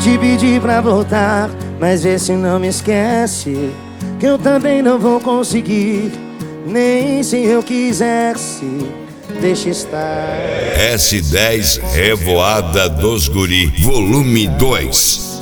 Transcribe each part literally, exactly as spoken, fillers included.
te pedir pra voltar, mas vê se não me esquece, que eu também não vou conseguir, nem se eu quisesse. Deixa estar. S dez Revoada dos Guri, volume dois.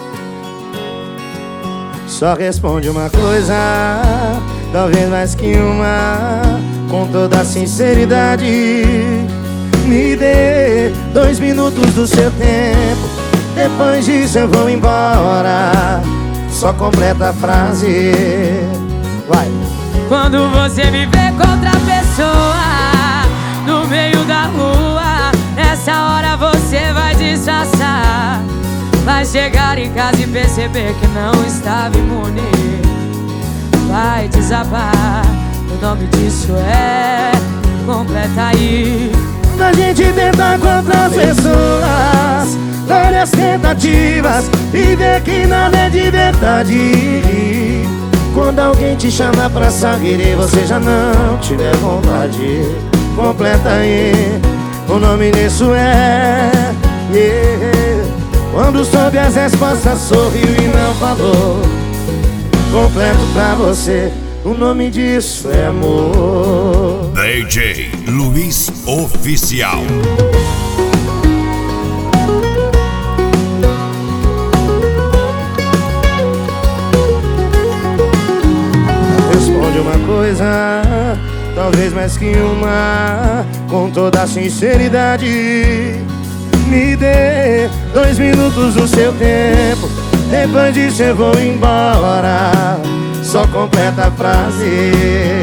Só responde uma coisa, talvez mais que uma, com toda a sinceridade. Me dê dois minutos do seu tempo, depois disso eu vou embora. Só completa a frase. Vai. Quando você me vê com outra pessoa no meio da rua, nessa hora você vai disfarçar. Vai chegar em casa e perceber que não estava imune. Vai desabar, o nome disso é completa aí. Quando a gente tenta com outras pessoas, várias tentativas, e vê que nada é de verdade. Quando alguém te chama pra sair e você já não tiver vontade, completa aí, o nome disso é yeah. Quando soube as respostas sorriu e não falou, completo pra você, o nome disso é amor. D J Luiz Oficial. Responde uma coisa, talvez mais que uma, com toda a sinceridade. Me dê dois minutos do seu tempo, depois disso eu vou embora. Só completa a frase.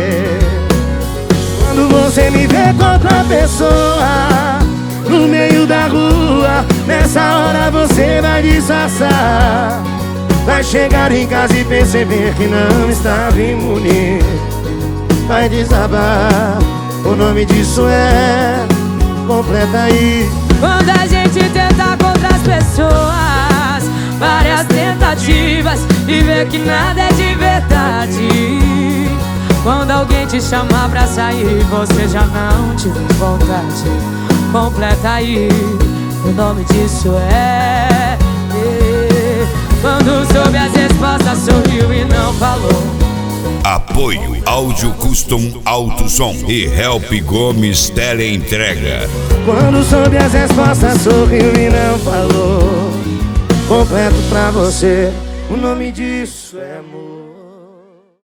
Quando você me vê com outra pessoa no meio da rua, nessa hora você vai disfarçar. Vai chegar em casa e perceber que não estava imune. Vai desabar, o nome disso é completa aí. Quando a gente tenta com outras pessoas, várias tentativas, e vê que nada é de verdade. Quando alguém te chamar pra sair, você já não tiver vontade, completa aí, o nome disso é, é. Quando soube as respostas sorriu e não falou. Apoio Áudio Custom Alto Som e Help Gomes Teleentrega. Quando soube as respostas sorriu e não falou, completo pra você, o nome disso é amor.